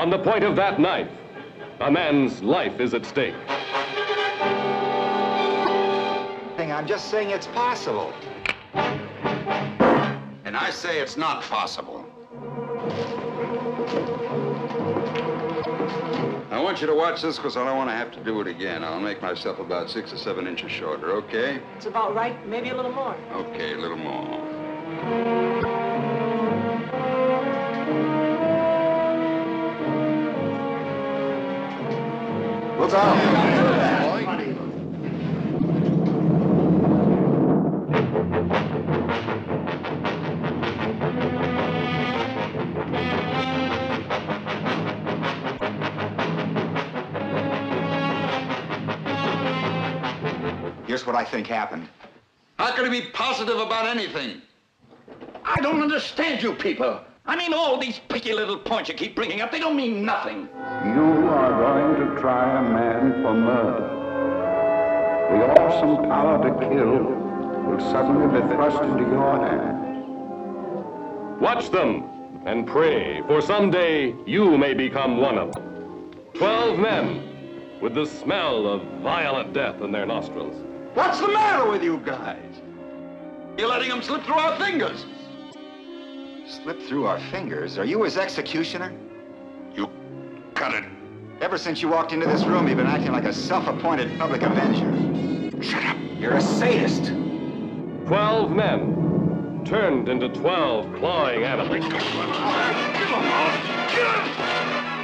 On the point of that knife, a man's life is at stake. I'm just saying it's possible. And I say it's not possible. I want you to watch this because I don't want to have to do it again. I'll make myself about 6 or 7 inches shorter, okay? It's about right, maybe a little more. Okay, a little more. Look out! Here's what I think happened. How can he be positive about anything? I don't understand you people. I mean, all these picky little points you keep bringing up, they don't mean nothing. You are going to try a man for murder. The awesome power to kill will suddenly be thrust into your hands. Watch them and pray, for someday you may become one of them. 12 men with the smell of violent death in their nostrils. What's the matter with you guys? You're letting them slip through our fingers. Slip through our fingers? Are you his executioner? You cut it. Ever since you walked into this room, you've been acting like a self-appointed public avenger. Shut up. You're a sadist. 12 men turned into 12 clawing animals. Give 'em all. Give 'em.